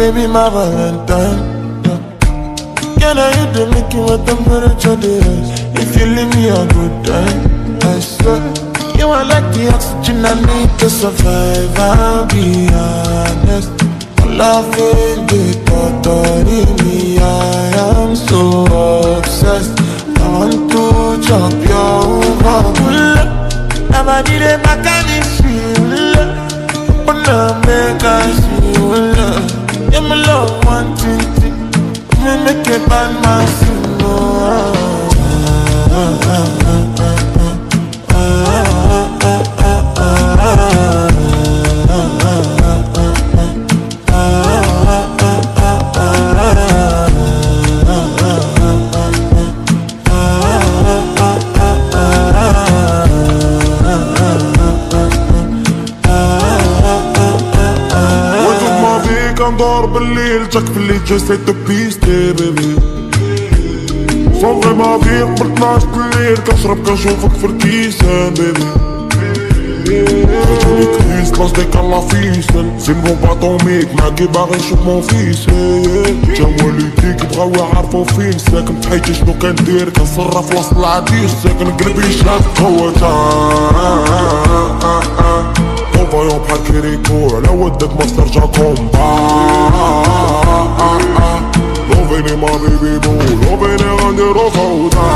be my Valentine. Can I hit the making what temperature there is? If you leave me a good time, I swear. You are like the oxygen I need to survive, I'll be honest. Love is the thought of me, I am so obsessed. I want to chop your heart. Never did it back at this feel. Wanna make us feel. Yeah, my love one thing. Me make a bad man sing. ندور بالليل جاك في الليل جسيت بيستي بيبي صوفي ما فيك قبل 12 الليل كنشرب كنشوفك في الكيسان بيبي خرجوني كريس لاش ديك الله فيسل زنبو باطوميك معاكي باغي نشوف مون فيس جا والديك بغاو يعرفو فين ساكن بحياتي شنو كندير كنصرف وسط العديس ساكن قلبي شاد قوتا فايون بحال كيريكو على ودك ما ترجع كومبا لوفيني ما بيبي بو لوفيني غنديرو فوضى